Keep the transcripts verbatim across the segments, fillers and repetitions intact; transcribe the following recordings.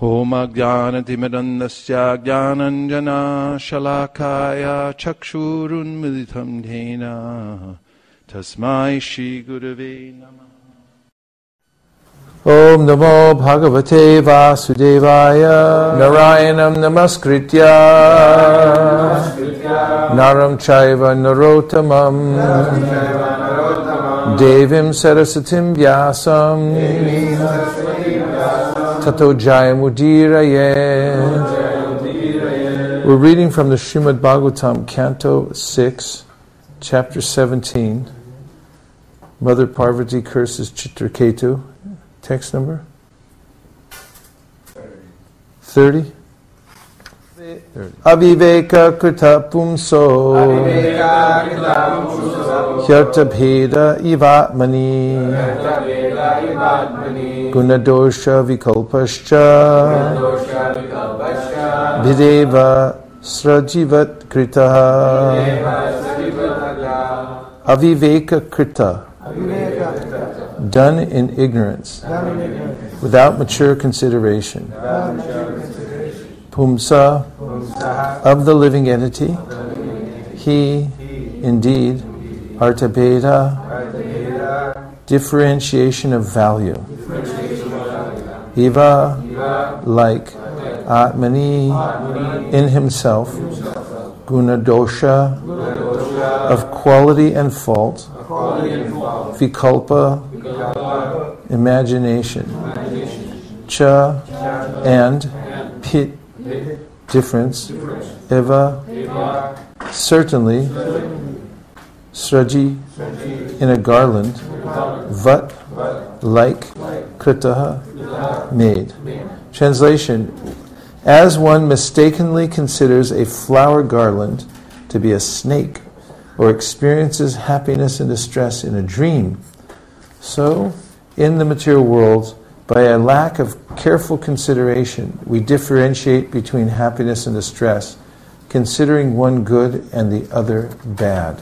Om Ajnanatimidandasya Jnananjana Shalakaya Chakshurun Militam Dhena Tasmai Shri Gurave Namah. Om Namo Bhagavate Vasudevaya Narayanam Namaskritya Naram Chaiva Narottamam Devim Sarasatim Vyasam Tato Jayamudiraye. We're reading from the Srimad Bhagavatam, Canto six, Chapter seventeen. Mother Parvati curses Chitraketu. Text number? thirty. Aviveka krita pumso hyartabheda ivatmani gunadosha vikalpascha videva srajivat krita. Aviveka krita, done in ignorance, without mature consideration. Pumsa, of the living entity, he, indeed, artabheda, differentiation of value. Eva, like, atmani, in himself, gunadosha, of quality and fault, vikalpa, imagination, cha, and pit, difference, eva, certainly, sraji, in a garland, vat, like, kritaha, made. Translation: as one mistakenly considers a flower garland to be a snake, or experiences happiness and distress in a dream, so in the material world, by a lack of careful consideration, we differentiate between happiness and distress, considering one good and the other bad.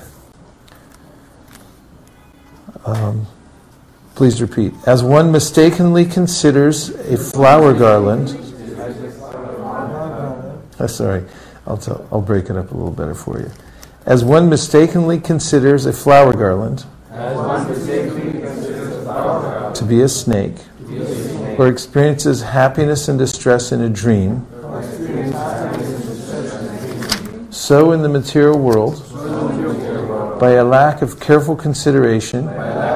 Um, please repeat. As one mistakenly considers a flower garland, oh, sorry, I'll tell, I'll break it up a little better for you. As one mistakenly considers a flower garland, As one mistakenly considers a flower garland to be a snake, to be a snake, or experiences happiness and distress in a dream, so in the material world, by a lack of careful consideration,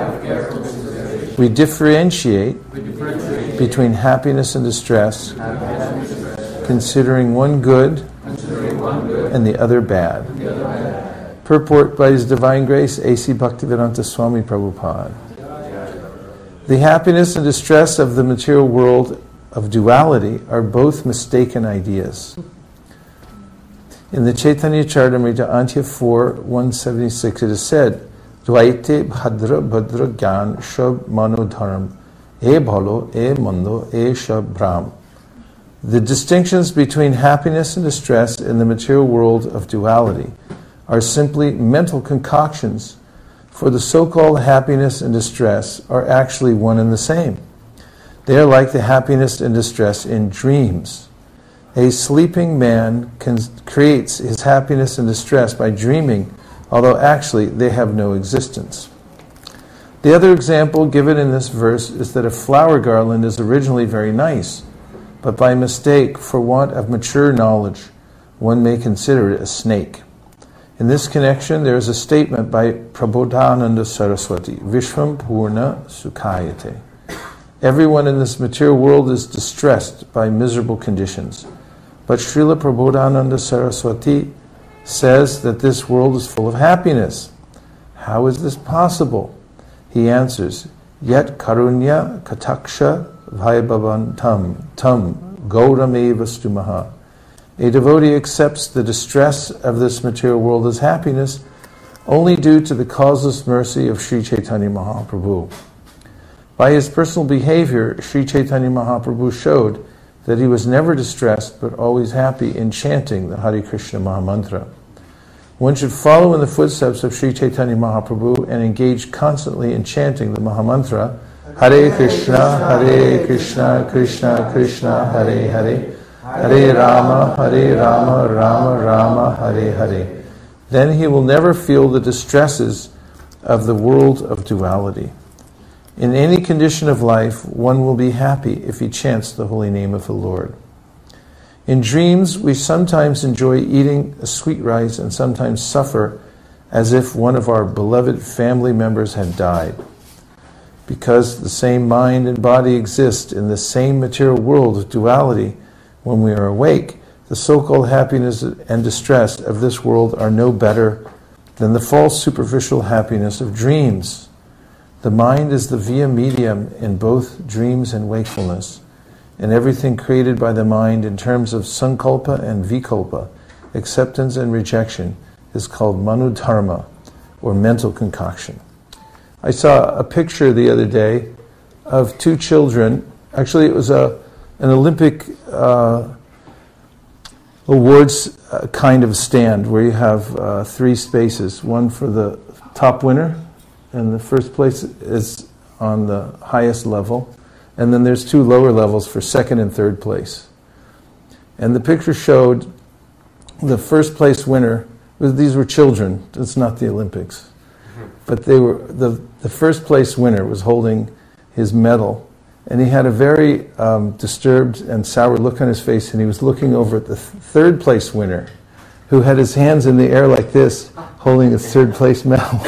we differentiate between happiness and distress, considering one good and the other bad. Purport by His Divine Grace, A C Bhaktivedanta Swami Prabhupada. The happiness and distress of the material world of duality are both mistaken ideas. In the Chaitanya Charitamrita, Antya four, one seventy-six, it is said, Dvaite bhadra bhadra gyan shab mano dharam, e bhalo, e mando, e shab brahm. The distinctions between happiness and distress in the material world of duality are simply mental concoctions, for the so-called happiness and distress are actually one and the same. They are like the happiness and distress in dreams. A sleeping man can, creates his happiness and distress by dreaming, although actually they have no existence. The other example given in this verse is that a flower garland is originally very nice, but by mistake, for want of mature knowledge, one may consider it a snake. In this connection, there is a statement by Prabodhananda Saraswati, Vishvam Purna Sukhayate. Everyone in this material world is distressed by miserable conditions. But Srila Prabodhananda Saraswati says that this world is full of happiness. How is this possible? He answers, Yet karunya kataksha vaibhavantam tam gaurameva stumaha. A devotee accepts the distress of this material world as happiness only due to the causeless mercy of Sri Chaitanya Mahaprabhu. By his personal behavior, Sri Chaitanya Mahaprabhu showed that he was never distressed but always happy in chanting the Hare Krishna Mahamantra. One should follow in the footsteps of Sri Chaitanya Mahaprabhu and engage constantly in chanting the Mahamantra Hare Krishna, Hare Krishna, Krishna Krishna, Hare Hare, Hare Rama, Hare Rama, Rama Rama, Hare Hare. Then he will never feel the distresses of the world of duality. In any condition of life, one will be happy if he chants the holy name of the Lord. In dreams, we sometimes enjoy eating a sweet rice and sometimes suffer as if one of our beloved family members had died. Because the same mind and body exist in the same material world of duality, when we are awake, the so-called happiness and distress of this world are no better than the false superficial happiness of dreams. The mind is the via medium in both dreams and wakefulness, and everything created by the mind in terms of sankalpa and vikalpa, acceptance and rejection, is called manudharma, or mental concoction. I saw a picture the other day of two children. Actually, it was a an Olympic uh, awards uh, kind of stand where you have uh, three spaces, one for the top winner, and the first place is on the highest level, and then there's two lower levels for second and third place. And the picture showed the first place winner. These were children. It's not the Olympics, but they were the the first place winner was holding his medal, and he had a very um, disturbed and sour look on his face, and he was looking over at the th- third place winner, who had his hands in the air like this, holding his third place medal,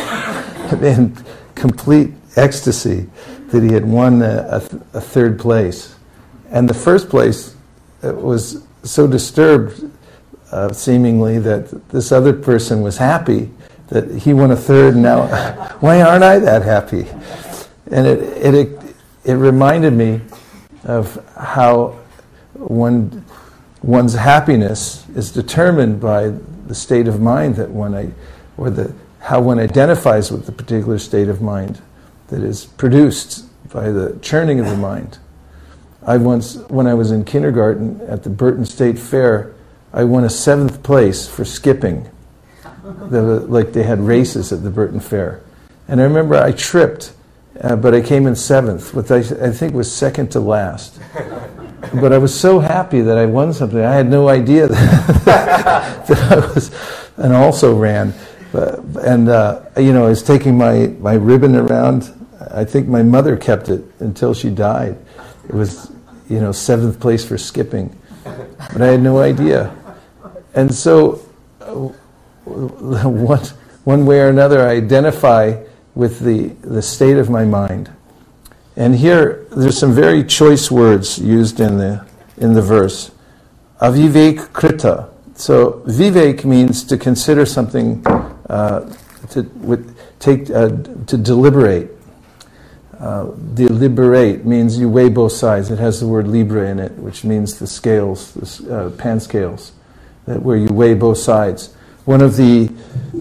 in complete ecstasy that he had won a, a, th- a third place. And the first place was so disturbed, uh, seemingly, that this other person was happy that he won a third, and now, why aren't I that happy? And it, it, it, it reminded me of how one, one's happiness is determined by the state of mind that one, or the, how one identifies with the particular state of mind that is produced by the churning of the mind. I once, when I was in kindergarten at the Burton State Fair, I won a seventh place for skipping. There were, like they had races at the Burton Fair. And I remember I tripped, uh, but I came in seventh, which I, I think was second to last. But I was so happy that I won something. I had no idea that, that I was, and also ran. But, and, uh, you know, I was taking my, my ribbon around. I think my mother kept it until she died. It was, you know, seventh place for skipping. But I had no idea. And so, uh, one, one way or another, I identify with the, the state of my mind. And here, there's some very choice words used in the in the verse. Avivek krita. So, vivek means to consider something, uh, to with, take uh, to deliberate. Uh, deliberate means you weigh both sides. It has the word libra in it, which means the scales, the uh, pan scales, that where you weigh both sides. One of the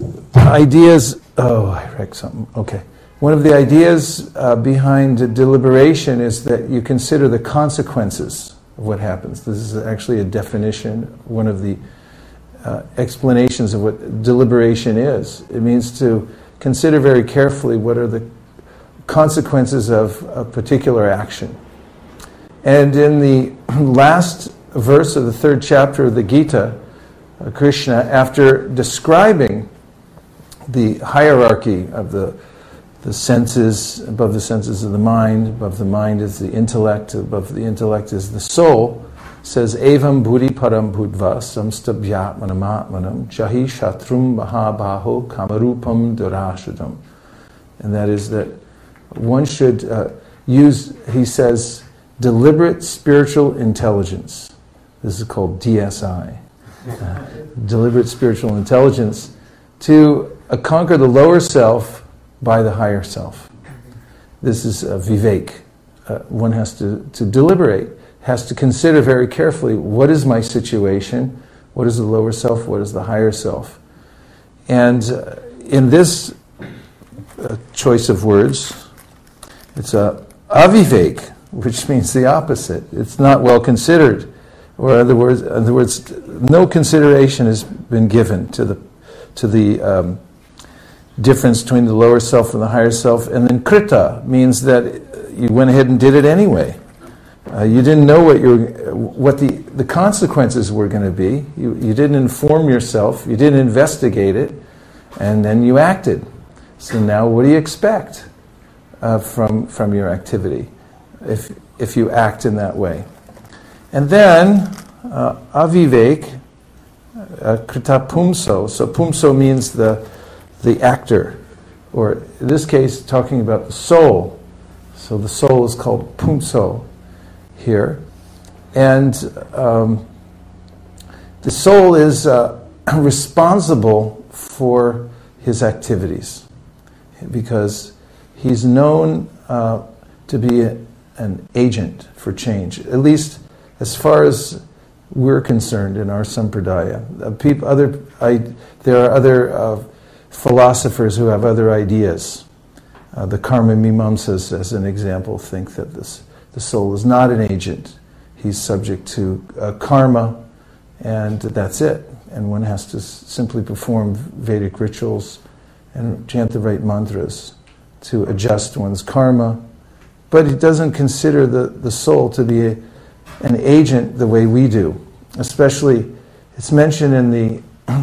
ideas, oh, I wrecked something, okay. One of the ideas uh, behind deliberation is that you consider the consequences of what happens. This is actually a definition, one of the uh, explanations of what deliberation is. It means to consider very carefully what are the consequences of a particular action. And in the last verse of the third chapter of the Gita, uh, Krishna, after describing the hierarchy of the the senses, above the senses of the mind, above the mind is the intellect, above the intellect is the soul, says, Evam buddhi param buddva samstabhyatmanam atmanam jahi shatrum mahabaho kamarupam durashadam. And that is that one should uh, use, he says, deliberate spiritual intelligence. This is called D S I. Uh, deliberate spiritual intelligence to uh, conquer the lower self by the higher self. This is uh, vivek. Uh, one has to, to deliberate, has to consider very carefully, what is my situation, what is the lower self, what is the higher self. And uh, in this uh, choice of words, it's a avivek, which means the opposite. It's not well considered. Or in other words, in other words, no consideration has been given to the to the um, difference between the lower self and the higher self. And then krita means that you went ahead and did it anyway. Uh, you didn't know what you were, what the, the consequences were going to be. You, you didn't inform yourself. You didn't investigate it. And then you acted. So now what do you expect uh, from, from your activity if, if you act in that way? And then uh, avivek, uh, krita pumso. So pumso means the, the actor. Or in this case, talking about the soul. So the soul is called pumso here. And um, the soul is uh, responsible for his activities because he's known uh, to be a, an agent for change, at least as far as we're concerned in our sampradaya. Uh, people, other, I, there are other uh, philosophers who have other ideas. Uh, the Karma Mimamsas, as an example, think that this, the soul is not an agent. He's subject to uh, karma, and that's it. And one has to s- simply perform Vedic rituals and chant the right mantras to adjust one's karma. But it doesn't consider the, the soul to be a, an agent the way we do. Especially, it's mentioned in the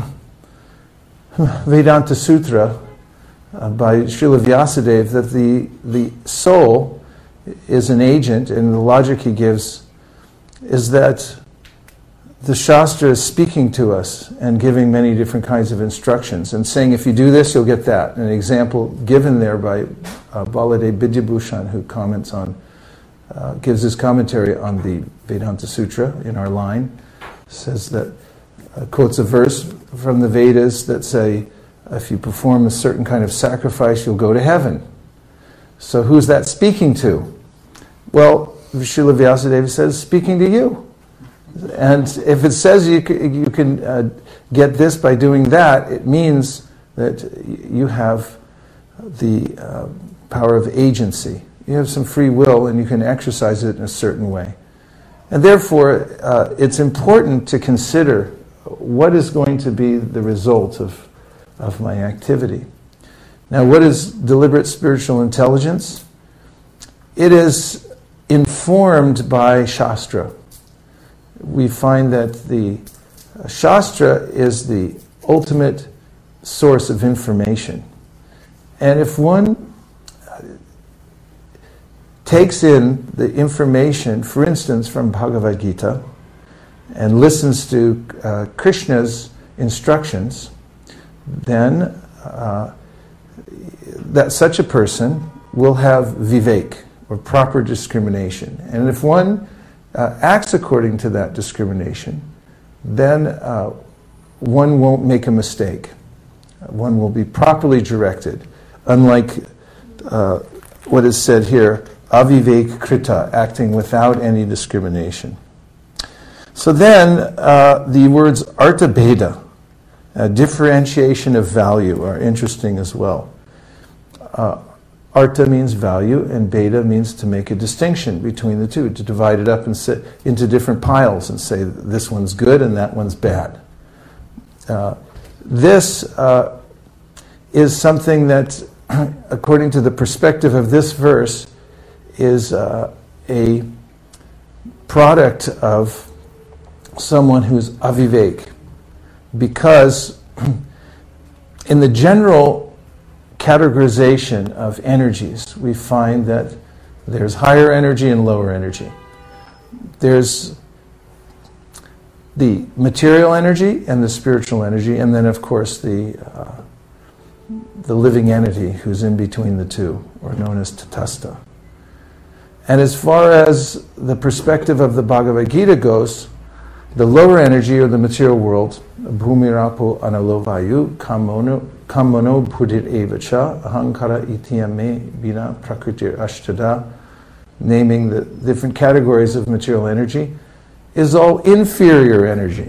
Vedanta Sutra uh, by Srila Vyasadeva that the, the soul is an agent, and the logic he gives is that the Shastra is speaking to us and giving many different kinds of instructions and saying, if you do this, you'll get that. An example given there by uh, Baladev Vidyabhushan, who comments on, uh, gives his commentary on the Vedanta Sutra in our line, says that, uh, quotes a verse from the Vedas that say, if you perform a certain kind of sacrifice, you'll go to heaven. So who's that speaking to? Well, Srila Vyasadeva says, speaking to you. And if it says you can, you can uh, get this by doing that, it means that you have the uh, power of agency. You have some free will and you can exercise it in a certain way. And therefore, uh, it's important to consider what is going to be the result of, of my activity. Now, what is deliberate spiritual intelligence? It is informed by Shastra. We find that the Shastra is the ultimate source of information. And if one takes in the information, for instance, from Bhagavad Gita, and listens to uh, Krishna's instructions, then uh, that such a person will have vivek, or proper discrimination. And if one uh, acts according to that discrimination, then uh, one won't make a mistake. One will be properly directed, unlike uh, what is said here, avivek krita, acting without any discrimination. So then, uh, the words artha bheda, uh, differentiation of value, are interesting as well. Uh, artha means value, and bheda means to make a distinction between the two, to divide it up and sit into different piles and say this one's good and that one's bad. Uh, this uh, is something that, according to the perspective of this verse, is uh, a product of someone who's avivek, because in the general categorization of energies, we find that there's higher energy and lower energy. There's the material energy and the spiritual energy, and then of course the uh, the living entity who's in between the two, or known as Tatastha. And as far as the perspective of the Bhagavad Gita goes, the lower energy, or the material world, bhumirapo analovayu kamono kamono bhudit evacha ahankara ityame bina prakritir ashtada, naming the different categories of material energy, is all inferior energy.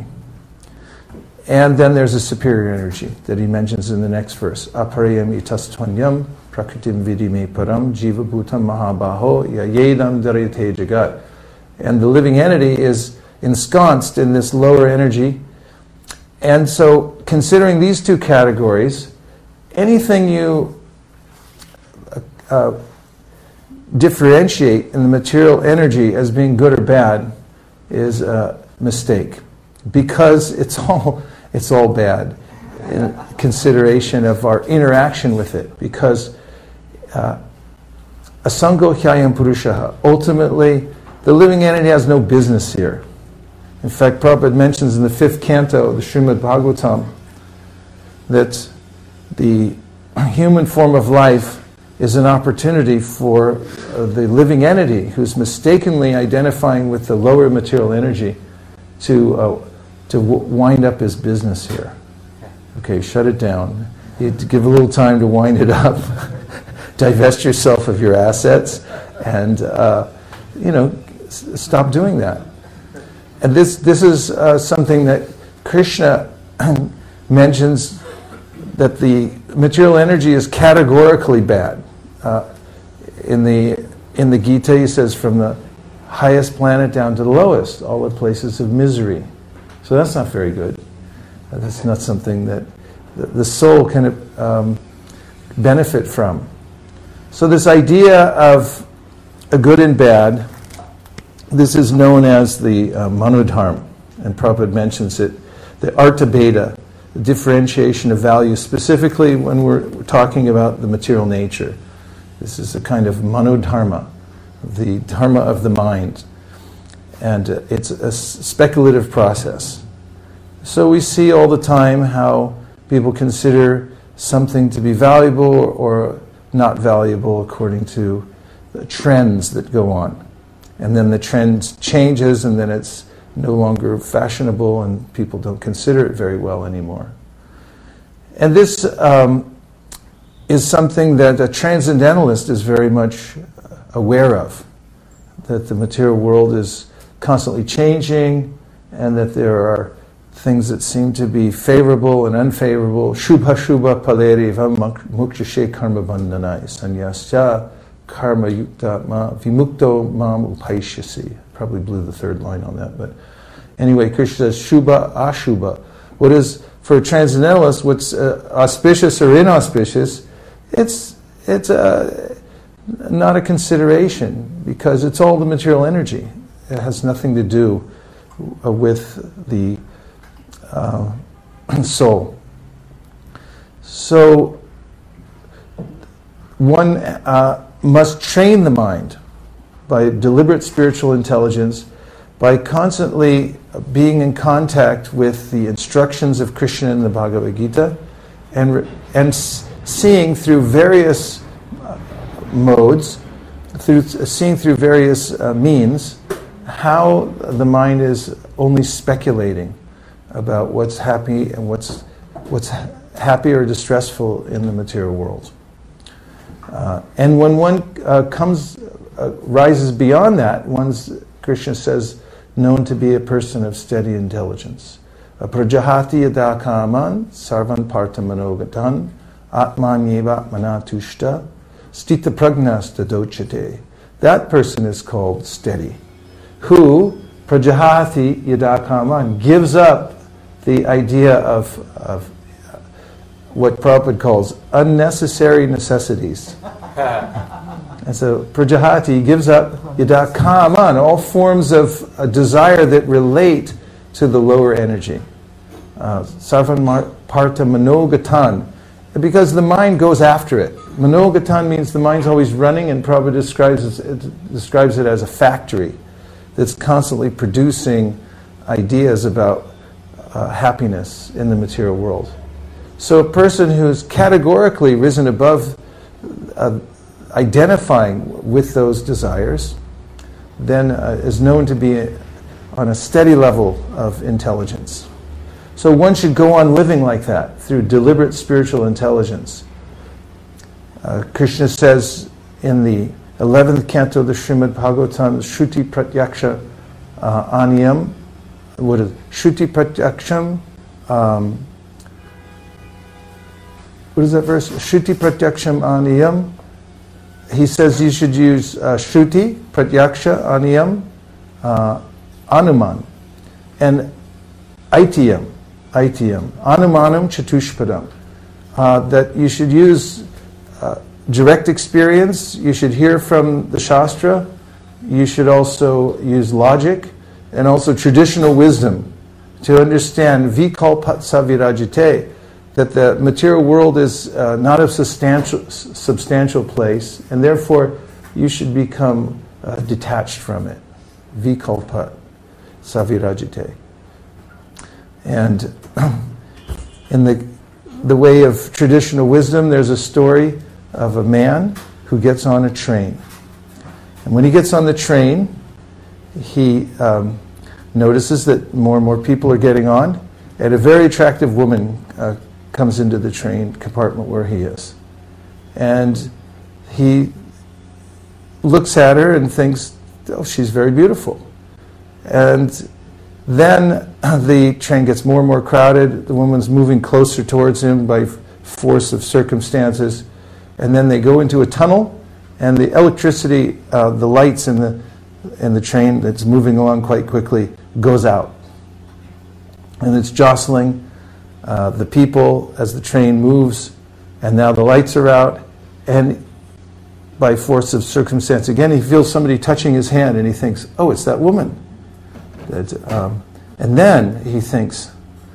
And then there's a superior energy that he mentions in the next verse. Aparayam itastvanyam prakritim vidime param jiva bhutam mahabaho yayedam darite jagat. And the living entity is ensconced in this lower energy. And so, considering these two categories, anything you uh, differentiate in the material energy as being good or bad is a mistake, because it's all it's all bad in consideration of our interaction with it. Because uh, asango hyayam purushaha, ultimately the living entity has no business here. In fact, Prabhupada mentions in the fifth canto of the Srimad Bhagavatam that the human form of life is an opportunity for uh, the living entity who's mistakenly identifying with the lower material energy to uh, to w- wind up his business here. Okay, shut it down. You have to give a little time to wind it up. Divest yourself of your assets, and uh, you know, s- stop doing that. And this this is uh, something that Krishna mentions, that the material energy is categorically bad. Uh, in the in the Gita, he says, from the highest planet down to the lowest, all the places of misery. So that's not very good. Uh, that's not something that the, the soul can um, benefit from. So this idea of a good and bad, this is known as the uh, manodharma, and Prabhupada mentions it, the artha bheda, the differentiation of value, specifically when we're talking about the material nature. This is a kind of manodharma, the dharma of the mind, and uh, it's a s- speculative process. So we see all the time how people consider something to be valuable or not valuable according to the trends that go on. And then the trend changes, and then it's no longer fashionable, and people don't consider it very well anymore. And this um, is something that a transcendentalist is very much aware of, that the material world is constantly changing, and that there are things that seem to be favorable and unfavorable. Shubha shubha paleriva muktashe karma bandhanai sanyasya karma yukta ma vimukto mam upaishyasi. Probably blew the third line on that, but anyway, Krishna says shubha ashubha. What is, for a transcendentalist, what's uh, auspicious or inauspicious, it's it's uh, not a consideration, because it's all the material energy. It has nothing to do uh, with the uh, soul. So one uh, must train the mind by deliberate spiritual intelligence, by constantly being in contact with the instructions of Krishna in the Bhagavad Gita, and and seeing through various uh, modes, through seeing through various uh, means, how the mind is only speculating about what's happy and what's what's happy or distressful in the material world. Uh, and when one uh, comes uh, rises beyond that, one's, Krishna says, known to be a person of steady intelligence. Prajahati yada kaman sarvan partha manogatan atmanyeva manatushta stita pragnasta dochate. That person is called steady, who prajahati yada kaman gives up the idea of, of what Prabhupada calls unnecessary necessities. And so prajahati gives up yada kaman, all forms of a desire that relate to the lower energy. Sarvan uh, partha manogatan, because the mind goes after it. Manogatan means the mind's always running, and Prabhupada describes it, describes it as a factory that's constantly producing ideas about uh, happiness in the material world. So a person who's categorically risen above uh, identifying with those desires, then uh, is known to be on a steady level of intelligence. So one should go on living like that through deliberate spiritual intelligence. Uh, Krishna says in the eleventh canto of the Srimad Bhagavatam, Shruti Pratyaksha uh, Aniyam, what is Shruti Pratyaksham? Um, what is that verse? Shruti Pratyaksham Aniyam. He says you should use uh, Shruti Pratyaksha Aniyam uh, Anuman and Aitiyam. Aitiyam. Anumanam Chatushpadam. Uh, that you should use uh, direct experience, you should hear from the Shastra. You should also use logic and also traditional wisdom to understand vikalpat savirajite, that the material world is uh, not a substantial, substantial place, and therefore you should become uh, detached from it. Vikalpat savirajite. And in the, the way of traditional wisdom, there's a story of a man who gets on a train. And when he gets on the train, he um, notices that more and more people are getting on, and a very attractive woman uh, comes into the train compartment where he is. And he looks at her and thinks, oh, she's very beautiful. And then the train gets more and more crowded. The woman's moving closer towards him by force of circumstances. And then they go into a tunnel, and the electricity, uh, the lights in the in the train that's moving along quite quickly goes out. And it's jostling uh, the people as the train moves, and now the lights are out, and by force of circumstance, again, he feels somebody touching his hand, and he thinks, oh, it's that woman. That, um, and then he thinks,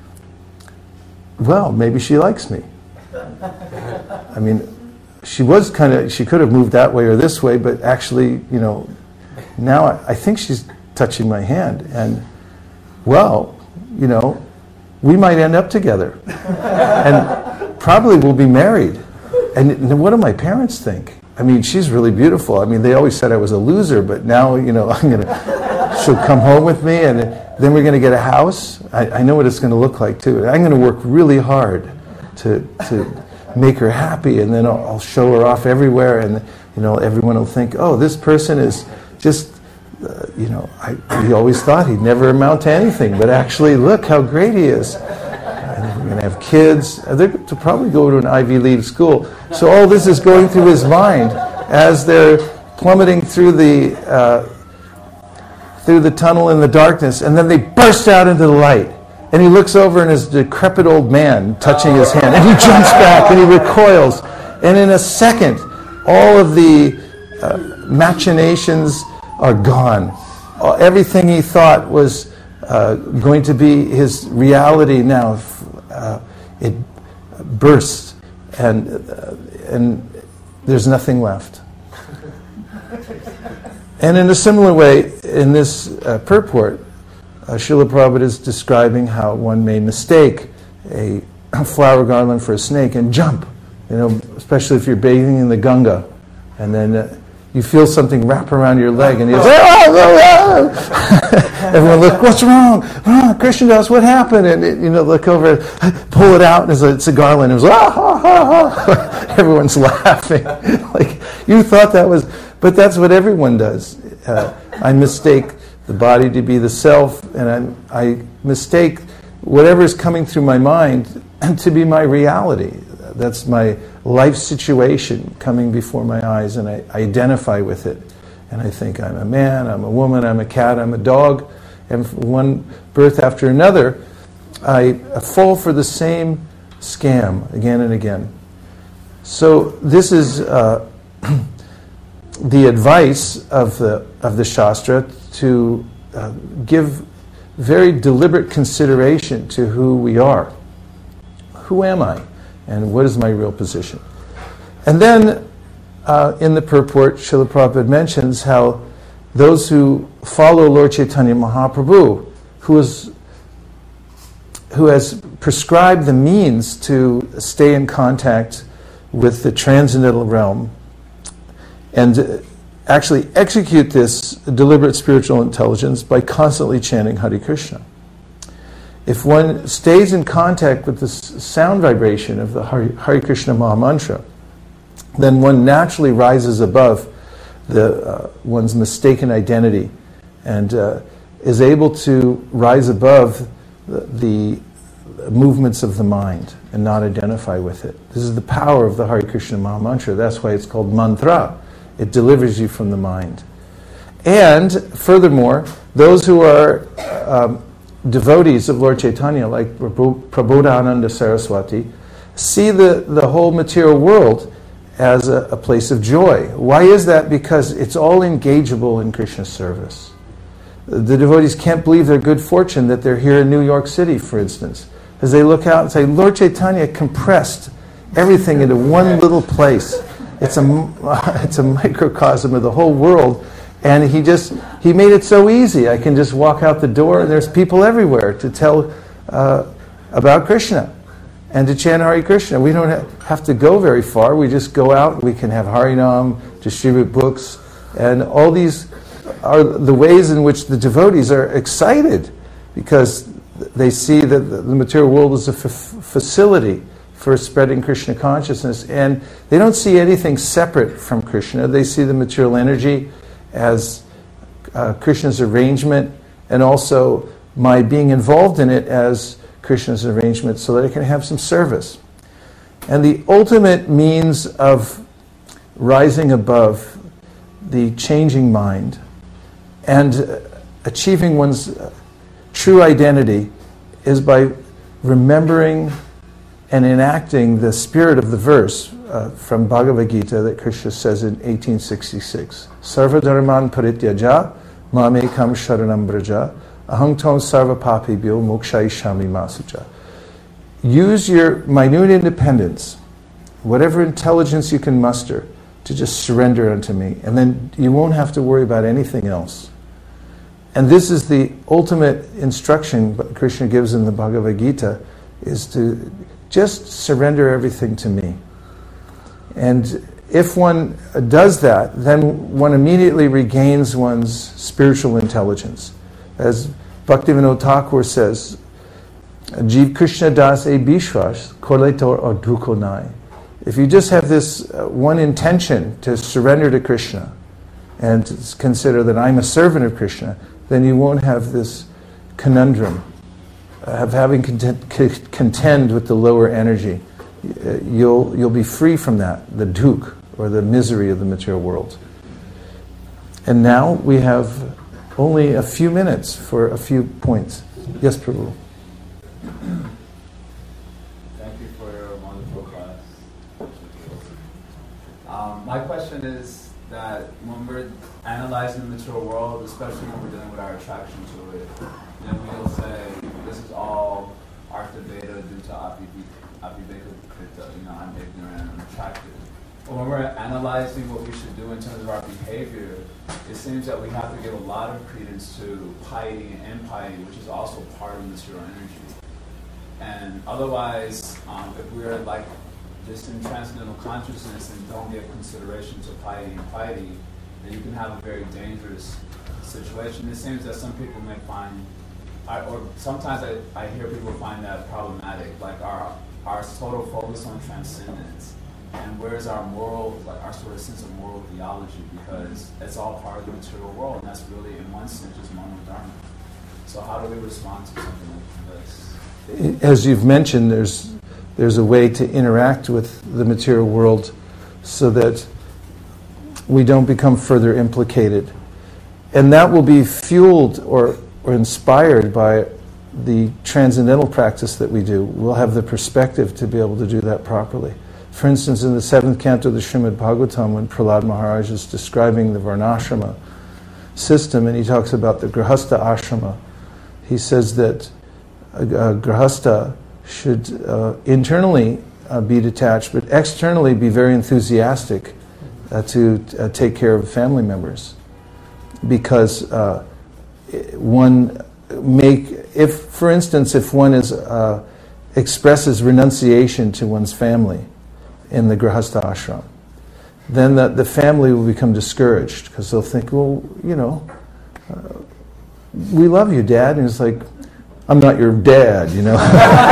well, maybe she likes me. I mean, she was kind of, she could have moved that way or this way, but actually, you know, now I, I think she's touching my hand. And, well, you know, we might end up together. And probably we'll be married. And, and what do my parents think? I mean, she's really beautiful. I mean, they always said I was a loser, but now, you know, I'm going to, she'll come home with me, and then we're going to get a house. I, I know what it's going to look like, too. I'm going to work really hard to to make her happy, and then I'll, I'll show her off everywhere, and, you know, everyone will think, oh, this person is just, uh, you know, I, he always thought he'd never amount to anything, but actually, look how great he is. And we're going to have kids. They're to probably go to an Ivy League school. So all this is going through his mind as they're plummeting through the uh, through the tunnel in the darkness, and then they burst out into the light. And he looks over, and his decrepit old man touching his hand, and he jumps back and he recoils. And in a second, all of the uh, machinations are gone. Uh, everything he thought was uh, going to be his reality now, uh, it bursts, and uh, and there's nothing left. And in a similar way, in this uh, purport, uh, Srila Prabhupada is describing how one may mistake a flower garland for a snake and jump, you know, especially if you're bathing in the Ganga, and then uh, you feel something wrap around your leg, and you say, oh, oh, oh. Everyone look, what's wrong? Oh, Krishnadas, what happened? And it, you know, look over, pull it out, and it's a, it's a garland. It was, ah, ha, ha, ha. Everyone's laughing. Like, you thought that was, but that's what everyone does. Uh, I mistake the body to be the self, and I, I mistake whatever is coming through my mind to be my reality. That's my life situation coming before my eyes, and I, I identify with it. And I think I'm a man, I'm a woman, I'm a cat, I'm a dog. And one birth after another, I fall for the same scam again and again. So this is uh, the advice of the of the Shastra, to uh, give very deliberate consideration to who we are. Who am I? And what is my real position? And then uh, in the purport, Srila Prabhupada mentions how those who follow Lord Chaitanya Mahaprabhu, who is who has prescribed the means to stay in contact with the transcendental realm, and actually execute this deliberate spiritual intelligence by constantly chanting Hare Krishna. If one stays in contact with the sound vibration of the Hare, Hare Krishna Maha Mantra, then one naturally rises above the uh, one's mistaken identity, and uh, is able to rise above the, the movements of the mind and not identify with it. This is the power of the Hare Krishna Maha Mantra. That's why it's called mantra. It delivers you from the mind. And furthermore, those who are um, devotees of Lord Chaitanya, like Prabodhananda Saraswati, see the, the whole material world as a, a place of joy. Why is that? Because it's all engageable in Krishna's service. The devotees can't believe their good fortune that they're here in New York City, for instance, as they look out and say, Lord Chaitanya compressed everything into one little place. It's a, it's a microcosm of the whole world, and he just, he made it so easy. I can just walk out the door and there's people everywhere to tell uh, about Krishna and to chant Hare Krishna. We don't ha- have to go very far. We just go out, we can have Harinam, distribute books, and all these are the ways in which the devotees are excited because they see that the material world is a f- facility for spreading Krishna consciousness, and they don't see anything separate from Krishna. They see the material energy as uh, Krishna's arrangement, and also my being involved in it as Krishna's arrangement so that I can have some service. And the ultimate means of rising above the changing mind and achieving one's true identity is by remembering and enacting the spirit of the verse uh, from Bhagavad Gita that Krishna says in eighteen sixty-six. Sarva dharman parityaja mamekam sharanam braja aham tvam sarva papibhyo mokshayishami masuja. Use your minute independence, whatever intelligence you can muster, to just surrender unto me, and then you won't have to worry about anything else. And this is the ultimate instruction Krishna gives in the Bhagavad Gita, is to just surrender everything to me. And if one does that, then one immediately regains one's spiritual intelligence. As Bhaktivinoda Thakur says, Jeev Krishna das e bishwas, koletor or dukonai. If you just have this uh, one intention to surrender to Krishna and to consider that I'm a servant of Krishna, then you won't have this conundrum of having contend, contend with the lower energy. You'll, you'll be free from that, the dukh, or the misery of the material world. And now we have only a few minutes for a few points. Yes, Prabhu. Thank you for your wonderful class. Um, my question is that when we're analyzing the material world, especially when we're dealing with our attraction to it, then we'll say, this is all Artha-Veda due to Abhiveka-Krita, you know, I'm ignorant, I'm attracted. But when we're analyzing what we should do in terms of our behavior, it seems that we have to give a lot of credence to piety and impiety, which is also part of material energy. And otherwise, um, if we're like just in transcendental consciousness and don't give consideration to piety and piety, then you can have a very dangerous situation. It seems that some people may find, I, or sometimes I, I hear people find that problematic, like our our total focus on transcendence. And where's our moral, like our sort of sense of moral theology, because it's all part of the material world, and that's really, in one sense, just monodharma. So how do we respond to something like this? As you've mentioned, there's there's a way to interact with the material world so that we don't become further implicated. And that will be fueled or, or inspired by the transcendental practice that we do. We'll have the perspective to be able to do that properly. For instance, in the seventh canto of the Srimad Bhagavatam, when Prahlad Maharaj is describing the Varnashrama system, and he talks about the Grihastha ashrama, he says that a, a Grihastha should uh, internally uh, be detached, but externally be very enthusiastic uh, to uh, take care of family members. Because uh, one make, if, for instance, if one is uh, expresses renunciation to one's family in the Grihastha ashram, then the, the family will become discouraged because they'll think, well, you know, uh, we love you, Dad. And it's like, I'm not your dad, you know.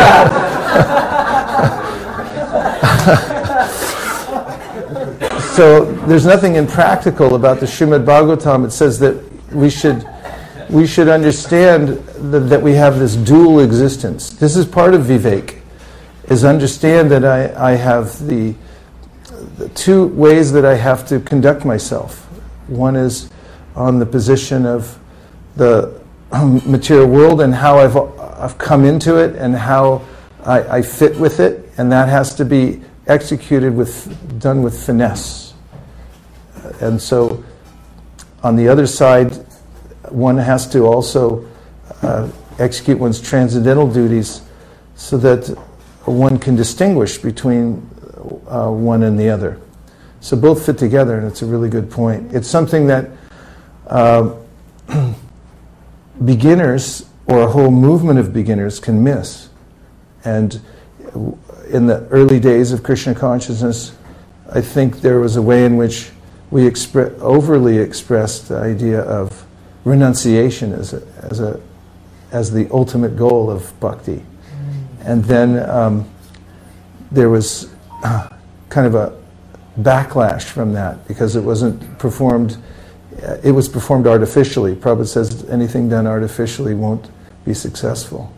So there's nothing impractical about the Srimad Bhagavatam. It says that we should we should understand that, that we have this dual existence. This is part of Vivek, is understand that I, I have the, the two ways that I have to conduct myself. One is on the position of the material world and how I've, I've come into it and how I, I fit with it, and that has to be executed with, done with finesse. And so on the other side, one has to also uh, execute one's transcendental duties so that one can distinguish between uh, one and the other. So both fit together, and it's a really good point. It's something that uh, beginners, or a whole movement of beginners, can miss. And in the early days of Krishna consciousness, I think there was a way in which we expre- overly expressed the idea of renunciation as a, as a as the ultimate goal of bhakti. And then um, there was uh, kind of a backlash from that because it wasn't performed, uh, it was performed artificially. Prabhupada says anything done artificially won't be successful.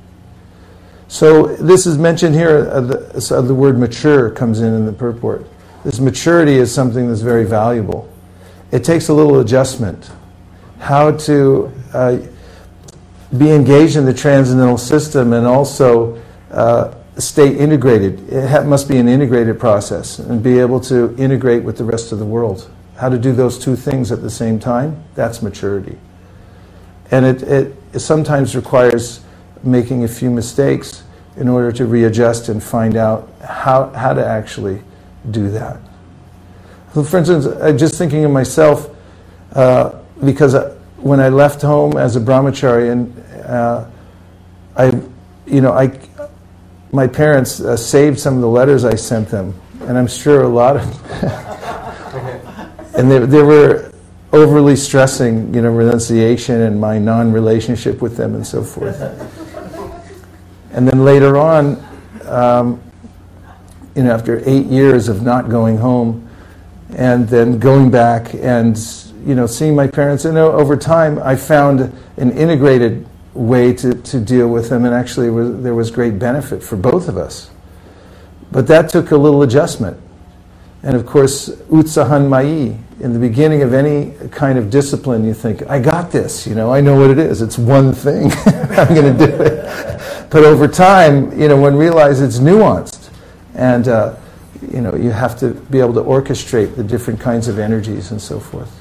So this is mentioned here, uh, the, so the word mature comes in in the purport. This maturity is something that's very valuable. It takes a little adjustment. How to uh, be engaged in the transcendental system and also uh, stay integrated. It ha- must be an integrated process and be able to integrate with the rest of the world. How to do those two things at the same time, that's maturity. And it, it, it sometimes requires making a few mistakes in order to readjust and find out how, how to actually do that. So for instance, I'm just thinking of myself, uh, because I, when I left home as a brahmachari, and uh, I, you know, I, my parents uh, saved some of the letters I sent them, and I'm sure a lot of, and they, they were overly stressing, you know, renunciation and my non-relationship with them and so forth. And then later on, um, you know, after eight years of not going home, and then going back and, you know, seeing my parents, you know, over time I found an integrated way to, to deal with them, and actually was, there was great benefit for both of us. But that took a little adjustment. And of course, utsahan mai, in the beginning of any kind of discipline, you think, I got this, you know, I know what it is. It's one thing. I'm going to do it. But over time, you know, one realizes it's nuanced. And, uh, you know, you have to be able to orchestrate the different kinds of energies and so forth.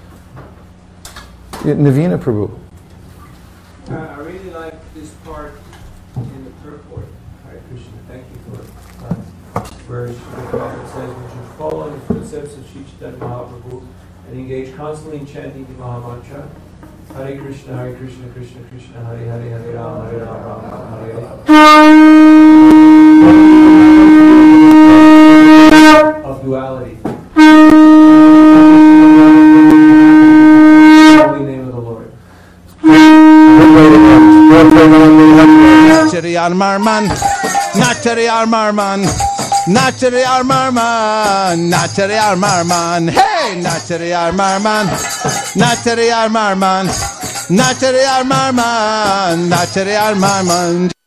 Navina Prabhu. Uh, I really like this part in the purport. Hare Krishna, thank you for uh, where the Prophet says we should follow in the footsteps of Sri Chaitanya Mahaprabhu and engage constantly in chanting the Mahamantra. Hare Krishna, Hare Krishna, Krishna Krishna, Hare Hare, Hare Rama, Hare Rama, Rama Hare Hare. Of duality. Holy name of the Lord. Natari Armarman, Natari Armarman, Natari Armarman, Natari Armarman, hey, Natari Armarman, Natari Armarman, Natari Armarman, Natari Armarman.